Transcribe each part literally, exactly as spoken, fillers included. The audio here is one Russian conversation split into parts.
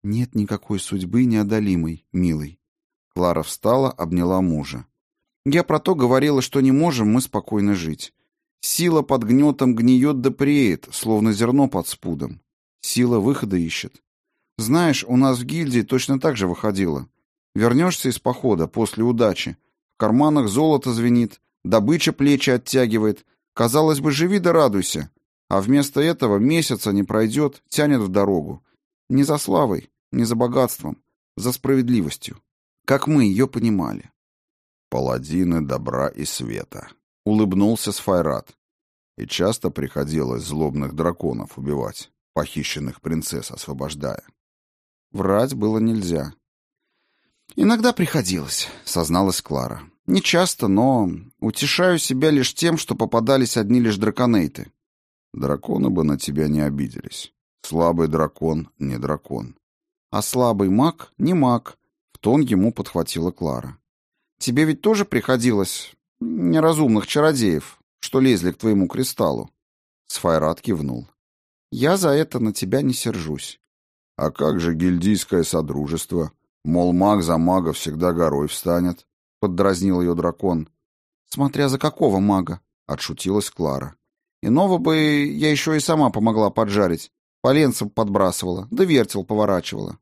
Нет никакой судьбы неодолимой, милый. Клара встала, обняла мужа. Я про то говорила, что не можем мы спокойно жить. Сила под гнетом гниет да преет, словно зерно под спудом. Сила выхода ищет. Знаешь, у нас в гильдии точно так же выходило. Вернешься из похода после удачи. В карманах золото звенит, добыча плечи оттягивает. Казалось бы, живи да радуйся. А вместо этого месяца не пройдет, тянет в дорогу. Не за славой, не за богатством, за справедливостью. Как мы ее понимали. «Паладины добра и света», — улыбнулся Сфайрат. «И часто приходилось злобных драконов убивать, похищенных принцесс освобождая». Врать было нельзя. «Иногда приходилось», — созналась Клара. «Не часто, но утешаю себя лишь тем, что попадались одни лишь драконейты». «Драконы бы на тебя не обиделись. Слабый дракон — не дракон». «А слабый маг — не маг», — в тон ему подхватила Клара. «Тебе ведь тоже приходилось неразумных чародеев, что лезли к твоему кристаллу?» Сфайрат кивнул. «Я за это на тебя не сержусь». «А как же гильдийское содружество? Мол, маг за мага всегда горой встанет», — поддразнил ее дракон. «Смотря за какого мага», — отшутилась Клара. «Иного бы я еще и сама помогла поджарить, поленцем подбрасывала, да вертел поворачивала».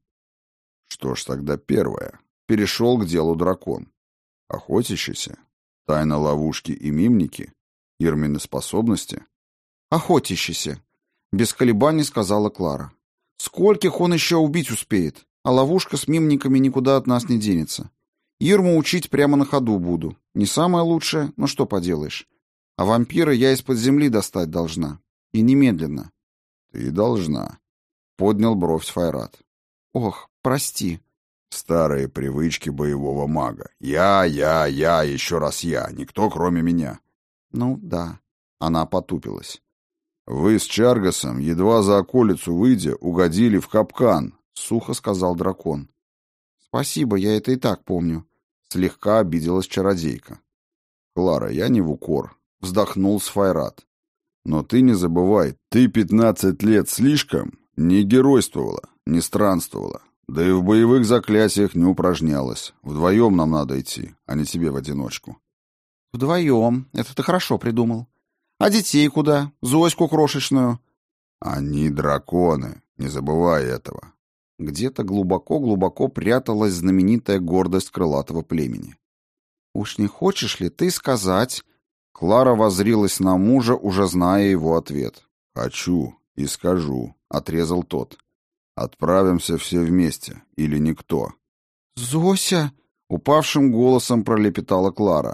«Что ж тогда первое?» — перешел к делу дракон. «Охотящийся? Тайна ловушки и мимники? Ирмины способности?» «Охотящийся», — без колебаний сказала Клара. «Скольких он еще убить успеет, а ловушка с мимниками никуда от нас не денется. Ирму учить прямо на ходу буду. Не самое лучшее, но что поделаешь. А вампира я из-под земли достать должна. И немедленно». «Ты должна», — поднял бровь Сфайрат. «Ох, прости». «Старые привычки боевого мага. Я, я, я, еще раз я. Никто, кроме меня». «Ну, да». Она потупилась. «Вы с Чаргасом, едва за околицу выйдя, угодили в капкан», — сухо сказал дракон. «Спасибо, я это и так помню». Слегка обиделась чародейка. «Клара, я не в укор», — вздохнул Сфайрат. «Но ты не забывай, ты пятнадцать лет слишком не геройствовала, не странствовала. Да и в боевых заклятиях не упражнялась. Вдвоем нам надо идти, а не тебе в одиночку». «Вдвоем. Это ты хорошо придумал. А детей куда? Зоську крошечную?» «Они драконы. Не забывай этого». Где-то глубоко-глубоко пряталась знаменитая гордость крылатого племени. «Уж не хочешь ли ты сказать...» Клара воззрилась на мужа, уже зная его ответ. «Хочу и скажу», — отрезал тот. «Отправимся все вместе, или никто». «Зося!» — упавшим голосом пролепетала Клара.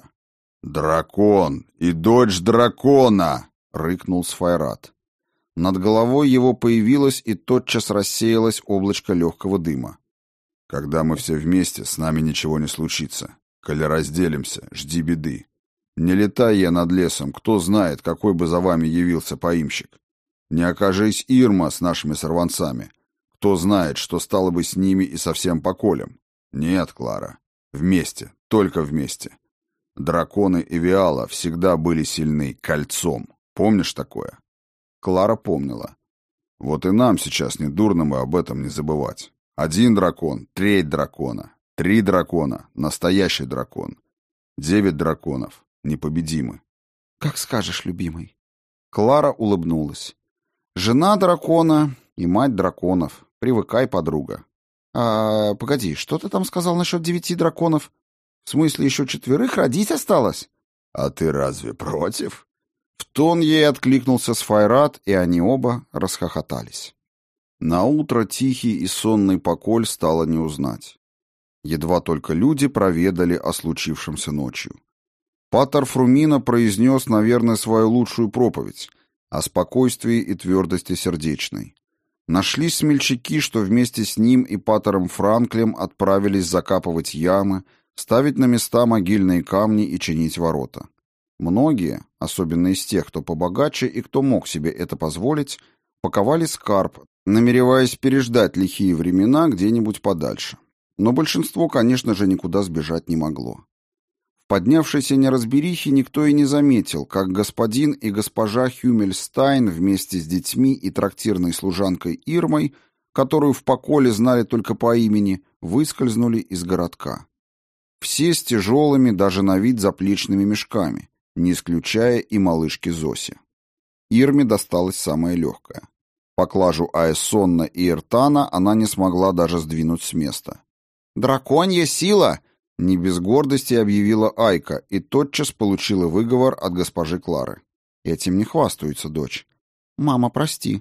«Дракон и дочь дракона!» — рыкнул Сфайрат. Над головой его появилось и тотчас рассеялось облачко легкого дыма. «Когда мы все вместе, с нами ничего не случится. Коли разделимся, жди беды. Не летай я над лесом, кто знает, какой бы за вами явился поимщик. Не окажись Ирма с нашими сорванцами. Кто знает, что стало бы с ними и со всем поколем. Нет, Клара, вместе, только вместе. Драконы Эвиала всегда были сильны кольцом. Помнишь такое?» Клара помнила. «Вот и нам сейчас недурно бы об этом не забывать. Один дракон, треть дракона, три дракона, настоящий дракон. Девять драконов, непобедимы». «Как скажешь, любимый». Клара улыбнулась. «Жена дракона и мать драконов. Привыкай, подруга». «А, погоди, что ты там сказал насчет девяти драконов? В смысле, еще четверых родить осталось?» «А ты разве против?» В тон ей откликнулся Сфайрат, и они оба расхохотались. Наутро тихий и сонный поколь стало не узнать. Едва только люди проведали о случившемся ночью. Патер Фрумина произнес, наверное, свою лучшую проповедь о спокойствии и твердости сердечной. Нашлись смельчаки, что вместе с ним и патером Франклем отправились закапывать ямы, ставить на места могильные камни и чинить ворота. Многие, особенно из тех, кто побогаче и кто мог себе это позволить, паковали скарб, намереваясь переждать лихие времена где-нибудь подальше. Но большинство, конечно же, никуда сбежать не могло. В поднявшейся неразберихе никто и не заметил, как господин и госпожа Хюмельстайн вместе с детьми и трактирной служанкой Ирмой которую в поколе знали только по имени, выскользнули из городка. Все с тяжелыми, даже на вид заплечными мешками, не исключая и малышки Зоси. Ирме досталось самое легкое. Поклажу Аэссонна и Эртана она не смогла даже сдвинуть с места. «Драконья сила!» — не без гордости объявила Айка и тотчас получила выговор от госпожи Клары. Этим не хвастаются, дочь. «Мама, прости».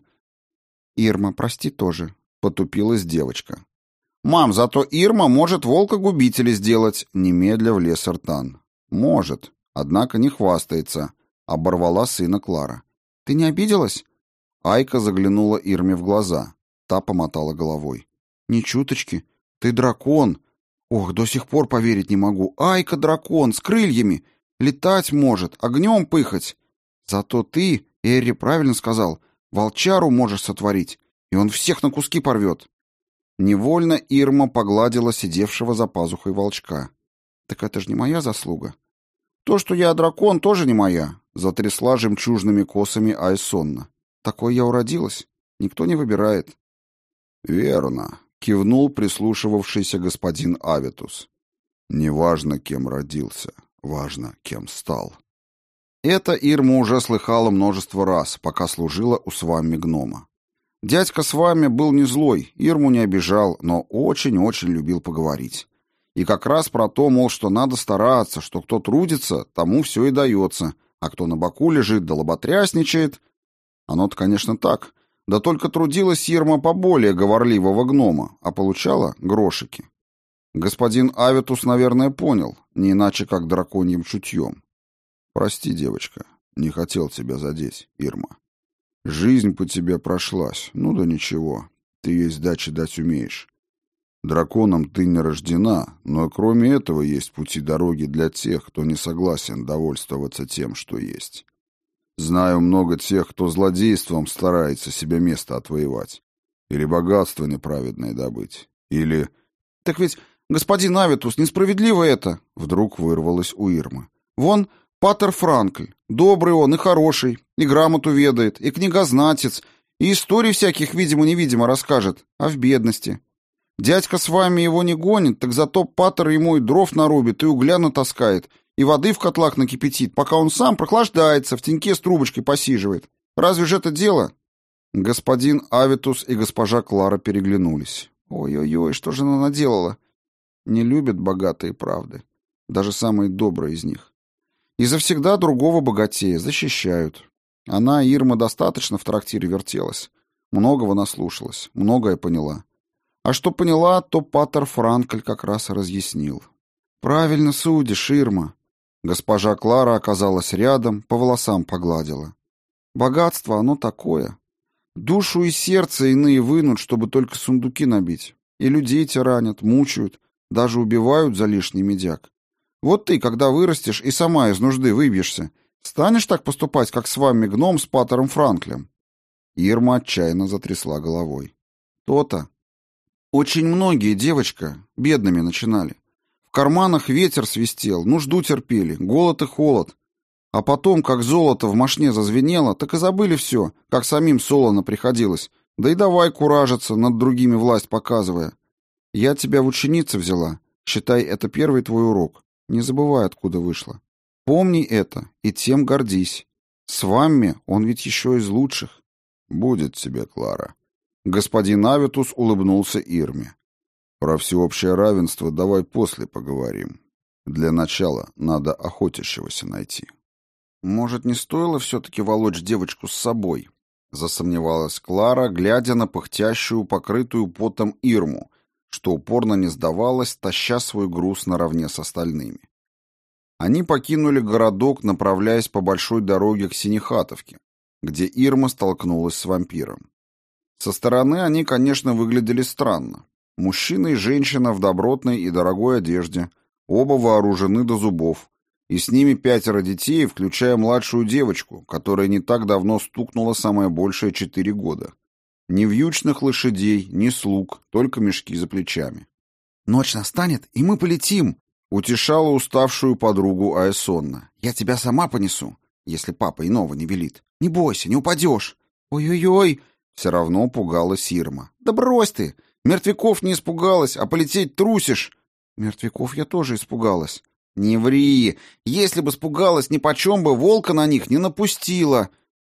«Ирма, прости тоже», — потупилась девочка. «Мам, зато Ирма может волка-губителя сделать», — немедля влез Эртан. «Может, однако не хвастается», — оборвала сына Клара. «Ты не обиделась?» Айка заглянула Ирме в глаза. Та помотала головой. «Ни чуточки. Ты дракон. Ох, до сих пор поверить не могу. Айка дракон, с крыльями. Летать может, огнем пыхать. Зато ты, Эрри правильно сказал, волчару можешь сотворить, и он всех на куски порвет». Невольно Ирма погладила сидевшего за пазухой волчка. «Так это же не моя заслуга». «То, что я дракон, тоже не моя», — затрясла жемчужными косами Аэссонна. «Такой я уродилась. Никто не выбирает». «Верно», — кивнул прислушивавшийся господин Аветус. «Не важно, кем родился, важно, кем стал». Это Ирма уже слыхала множество раз, пока служила у Свамми гнома. Дядька Свамми был не злой, Ирму не обижал, но очень-очень любил поговорить. И как раз про то, мол, что надо стараться, что кто трудится, тому все и дается, а кто на боку лежит да лоботрясничает. Оно-то, конечно, так, да только трудилась Ирма поболее говорливого гнома, а получала грошики. Господин Аветус, наверное, понял, не иначе как драконьим чутьем. «Прости, девочка, не хотел тебя задеть, Ирма. Жизнь по тебе прошлась, ну да ничего, ты ей сдачи дать умеешь. Драконом ты не рождена, но кроме этого есть пути дороги для тех, кто не согласен довольствоваться тем, что есть. Знаю много тех, кто злодейством старается себе место отвоевать. Или богатство неправедное добыть. Или... «Так ведь, господин Аветус, несправедливо это!» Вдруг вырвалось у Ирмы. «Вон патер Франкль. Добрый он и хороший, и грамоту ведает, и книгознатец, и историй всяких видимо-невидимо расскажет, а в бедности. Дядька с вами его не гонит, так зато патер ему и дров нарубит, и угля натаскает, и воды в котлах накипятит, пока он сам прохлаждается, в теньке с трубочкой посиживает. Разве же это дело?» Господин Аветус и госпожа Клара переглянулись. «Ой-ой-ой, что же она наделала?» Не любят богатые правды, даже самые добрые из них. И завсегда другого богатея защищают. Она, Ирма, достаточно в трактире вертелась. Многого наслушалась, многое поняла. А что поняла, то патер Франкль как раз разъяснил. «Правильно судишь, Ирма». Госпожа Клара оказалась рядом, по волосам погладила. «Богатство, оно такое. Душу и сердце иные вынут, чтобы только сундуки набить. И людей тиранят, мучают, даже убивают за лишний медяк. Вот ты, когда вырастешь и сама из нужды выбьешься, станешь так поступать, как с вами гном с патером Франклем?» Ирма отчаянно затрясла головой. «То-то. Очень многие, девочка, бедными начинали. В карманах ветер свистел, нужду терпели, голод и холод. А потом, как золото в мошне зазвенело, так и забыли все, как самим солоно приходилось. Да и давай куражиться, над другими власть показывая. Я тебя в ученицы взяла. Считай, это первый твой урок. Не забывай, откуда вышла. Помни это и тем гордись. С вами он ведь еще из лучших». «Будет тебе, Клара». Господин Аветус улыбнулся Ирме. «Про всеобщее равенство давай после поговорим. Для начала надо охотящегося найти». «Может, не стоило все-таки волочь девочку с собой?» Засомневалась Клара, глядя на пыхтящую, покрытую потом Ирму, что упорно не сдавалась, таща свой груз наравне с остальными. Они покинули городок, направляясь по большой дороге к Синехатовке, где Ирма столкнулась с вампиром. Со стороны они, конечно, выглядели странно. Мужчина и женщина в добротной и дорогой одежде, оба вооружены до зубов, и с ними пятеро детей, включая младшую девочку, которая не так давно стукнула самое большее четыре года. Ни вьючных лошадей, ни слуг, только мешки за плечами. «Ночь настанет, и мы полетим», — утешала уставшую подругу Аэссонна. «Я тебя сама понесу, если папа иного не велит. Не бойся, не упадешь». «Ой-ой-ой, Все равно пугалась Ирма. «Да брось ты! Мертвяков не испугалась, а полететь трусишь!» «Мертвяков я тоже испугалась». «Не ври! Если бы испугалась, нипочем бы волка на них не напустила!»